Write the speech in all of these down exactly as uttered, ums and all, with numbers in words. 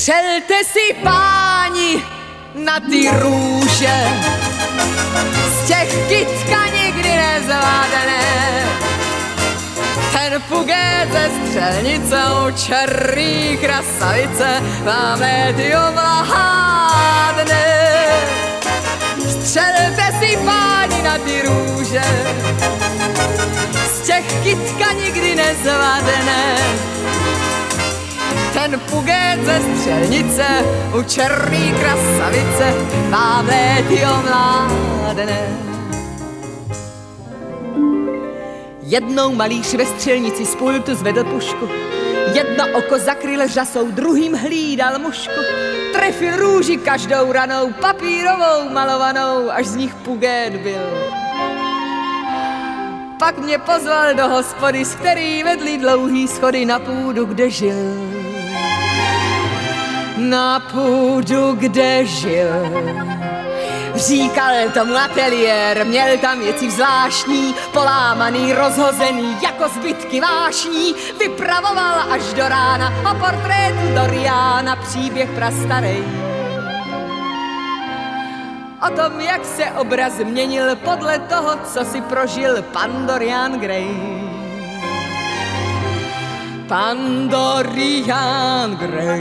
Střelte si, páni, na ty růže, z těch kytka nikdy nezvládne. Ten pugét ze střelnicou, černý krasavice, má médium lhádne. Střelte si, páni, na ty růže, z těch kytka nikdy nezvládne. Ten pugét ze střelnice, u černý krasavice, vám létio mládne. Jednou malíř ve střelnici z pultu zvedl pušku. Jedno oko zakryl řasou, druhým hlídal mušku. Trefil růži každou ranou, papírovou malovanou, až z nich pugét byl. Pak mě pozval do hospody, z který vedli dlouhý schody na půdu, kde žil. Na půdu, kde žil. Říkal tomu ateliér, měl tam věci zvláštní, polámaný, rozhozený, jako zbytky vášní. Vypravoval až do rána o portrétu Doriana příběh prastarej. O tom, jak se obraz měnil podle toho, co si prožil pan Dorian Gray. Pan Dorian Gray.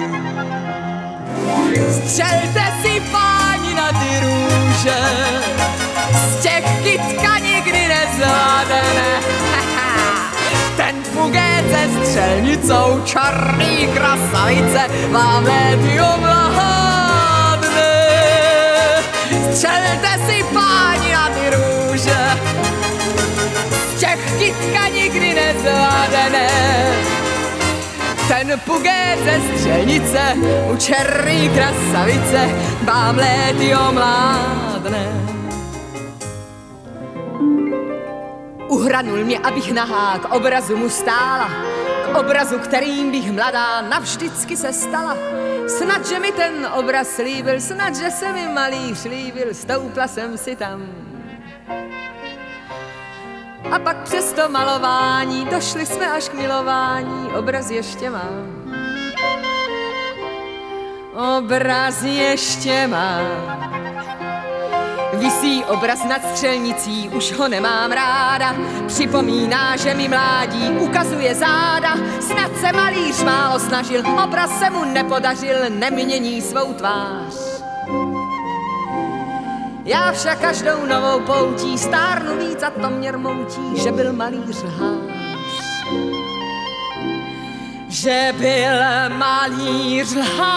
Střelte si, páni, na ty růže, z těch kytka nikdy nezvládne. Ten pugét se střelnicou, černý krasavice, vám létium lhádne. Střelte si, páni, na ty růže, z těch kytka nikdy nezvládne. Ten pugét ze střelnice, u černý krasavice, vám létio mládne. Uhranul mě, abych nahá k obrazu mu stála, k obrazu, kterým bych mladá navždycky se stala. Snad, že mi ten obraz slíbil, snad, že se mi malíř líbil, stoupla jsem si tam. A pak přes to malování došli jsme až k milování, obraz ještě mám. Obraz ještě mám. Visí obraz nad střelnicí, už ho nemám ráda. Připomíná, že mi mládí ukazuje záda. Snad se malíř málo snažil, obraz se mu nepodařil, nemění svou tvář. Já však každou novou poutí stárnu víc a to mě rmoutí, že byl malíř lhář. Že byl malíř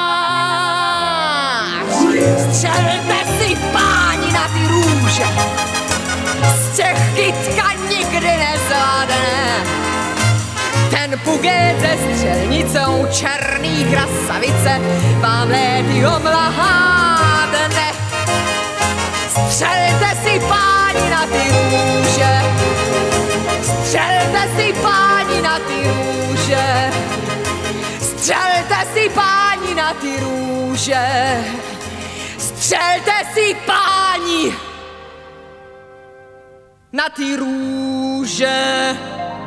lhář. Střelte si, páni, na ty růže, z těch kytka nikdy nezvládne. Ten pugét ze střelnicou, černý krasavice, vám létium lhádne. Střelte si, páni, na ty růže, střelte si, páni, na ty růže, střelte si, páni, na ty růže, střelte si, páni, na ty růže.